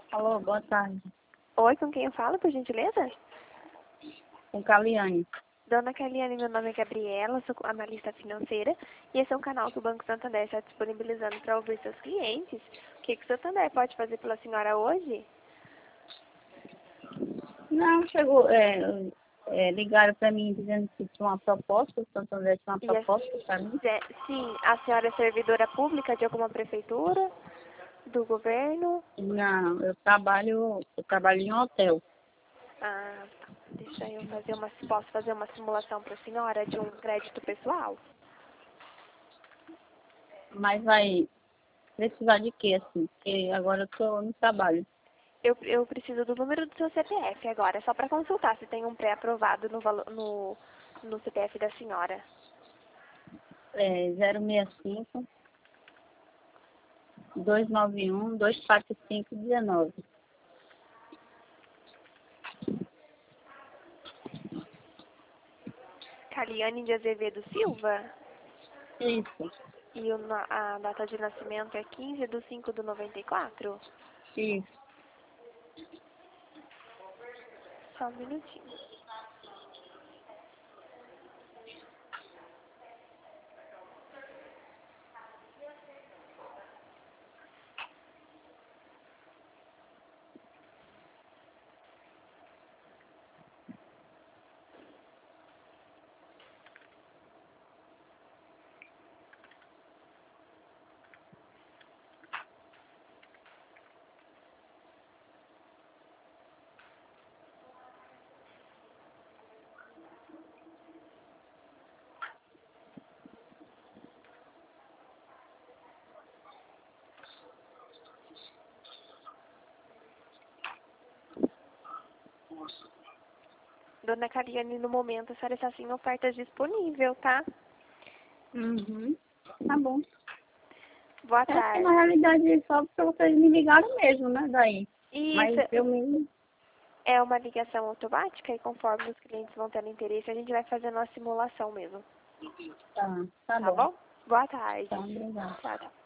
Alô, boa tarde. Oi, com quem eu falo, por gentileza? Com Caliane. Dona Caliane, meu nome é Gabriela, sou analista financeira e esse é um canal que o Banco Santander está disponibilizando para ouvir seus clientes. O que o Santander pode fazer pela senhora hoje? Não, chegou, ligaram para mim dizendo que tinha uma proposta, o Santander tinha uma proposta para mim. Sim, a senhora é servidora pública de alguma prefeitura, do governo? Não, eu trabalho em hotel. Ah, tá. Deixa eu fazer posso fazer uma simulação para a senhora de um crédito pessoal? Mas vai precisar de quê, assim? Porque agora eu tô no trabalho. Eu preciso do número do seu CPF agora, só para consultar se tem um pré-aprovado no CPF da senhora. 065 291 245 19. Caliane de Azevedo Silva. Isso, E a data de nascimento é 15/5/94. isso. Só um minutinho. Dona Caliane, no momento a senhora está sem ofertas disponível, tá? Uhum. Tá bom. Boa É que na tarde. realidade só porque vocês me ligaram mesmo, né, daí. Isso Mas eu mesmo. é uma ligação automática e conforme os clientes vão tendo interesse, a gente vai fazendo uma simulação mesmo. Tá Tá bom. bom? Boa tarde. Tá, obrigada. Tchau, tchau.